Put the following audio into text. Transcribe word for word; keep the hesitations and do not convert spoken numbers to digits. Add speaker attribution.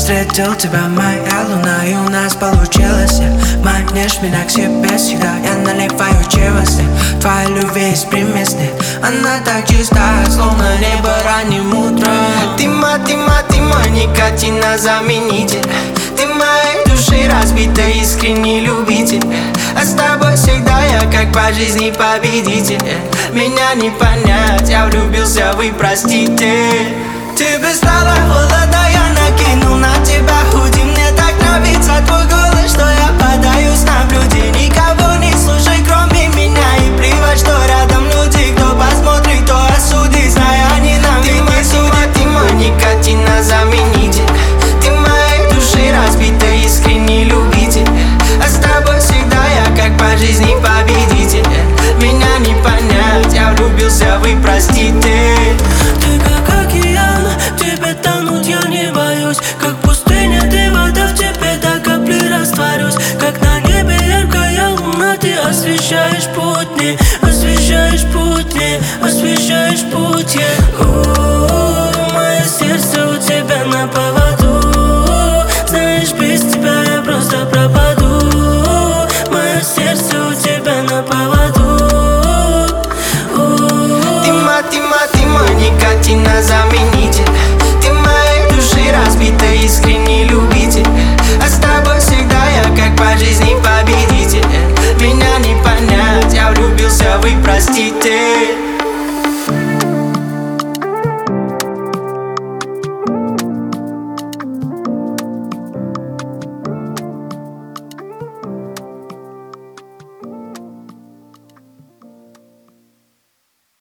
Speaker 1: встретил тебя, моя луна, и у нас получилось. Манишь меня к себе всегда, я наливаю чего-то. Твоя любви есть примесь, нет. Она так чистая, словно небо ранним утром.
Speaker 2: Ты ма, ты ма, ты ма, никотина заменитель. Ты моей души разбитый, искренний любитель. А с тобой всегда я как по жизни победитель. Меня не понять, я влюбился, вы простите. Ты бы стала холодно, я накинул на тебя худи. Мне так нравится твой голос, что я подаюсь на блюде. Никого не слушай, кроме меня, и плевать, что рядом люди. Кто посмотрит, то осудит, зная они нам ведь не судят. Ты мой никотина заменитель. Ты моей души разбитый, искренний любитель. А с тобой всегда я как по жизни победитель. Меня не понять, я влюбился, вы простите.
Speaker 1: Ты как океан, в тебе тонуть я не боюсь. Как пустыня, ты вода, в тебе до капли растворюсь. Как на небе яркая луна, ты освещаешь путь мне, освещаешь путь мне, освещаешь путь, yeah.